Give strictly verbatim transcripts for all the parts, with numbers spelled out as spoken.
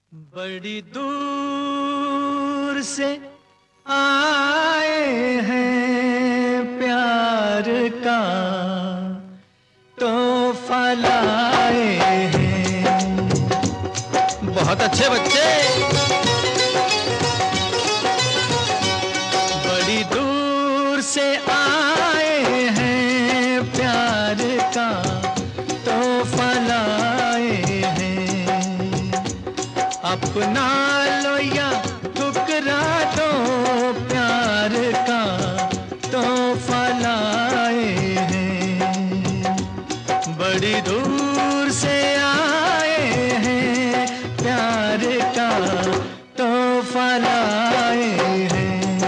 बड़ी दूर से आए हैं प्यार का तोहफा लाए हैं। बहुत अच्छे बच्चे। बड़ी दूर से आए हैं प्यार का तोहफा लाए हैं। अपना लो या ठुकरा दो प्यार का तोहफा लाए हैं। बड़ी दूर से आए हैं प्यार का तोहफा लाए हैं।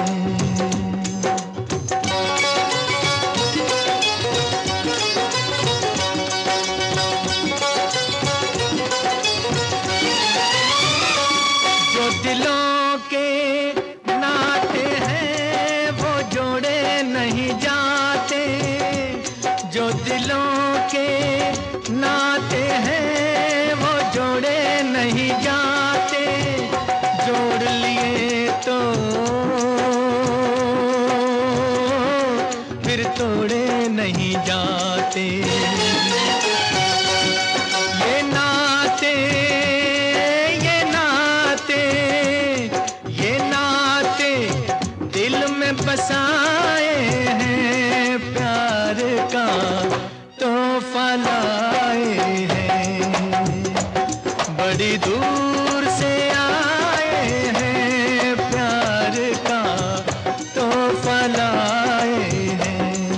दिलों के नाते हैं वो जोड़े नहीं जाते। जो दिलों के नाते हैं वो जोड़े नहीं जाते। जोड़ लिए तो फिर तोड़े नहीं जाते। ये नाते बसाए हैं प्यार का तोहफा लाए हैं। बड़ी दूर से आए हैं प्यार का तोहफा लाए हैं।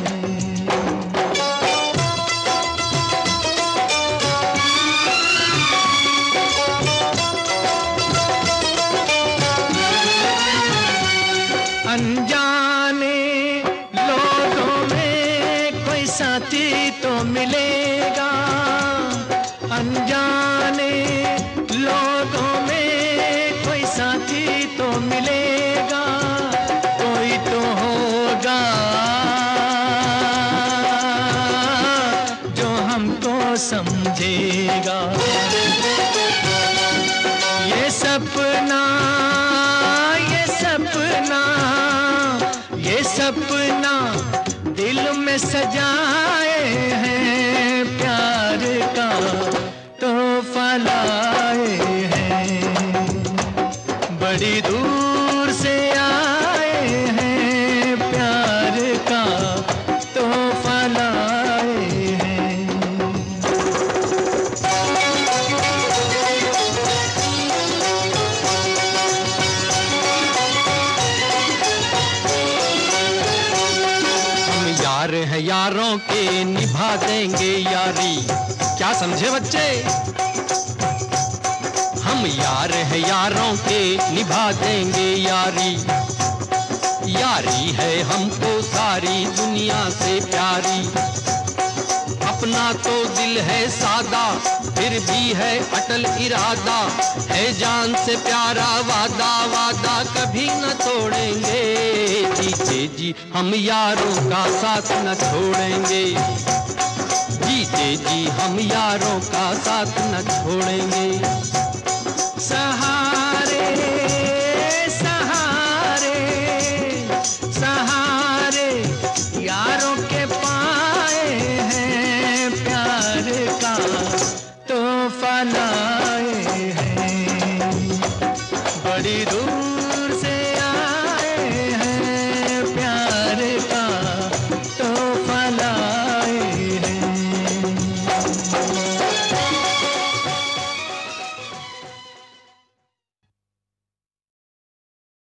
अनजाने लोगों में कोई साथी तो मिलेगा। अनजाने लोगों में कोई साथी तो मिलेगा। कोई तो होगा जो हमको समझेगा। ये सपना ये सपना दिल में सजाए हैं प्यार का तोहफा लाए हैं। बड़ी दूर से आए हैं प्यार का तोहफा लाए हैं। यार है यारों के निभा देंगे यारी। क्या समझे बच्चे? हम यार है यारों के निभा देंगे यारी। यारी है हमको सारी दुनिया से प्यारी। अपना तो दिल है सादा फिर भी है अटल इरादा। है जान से प्यारा वादा वादा कभी न तोड़ेंगे। जीते जी हम यारों का साथ न छोड़ेंगे। जीते जी हम यारों का साथ न छोड़ेंगे।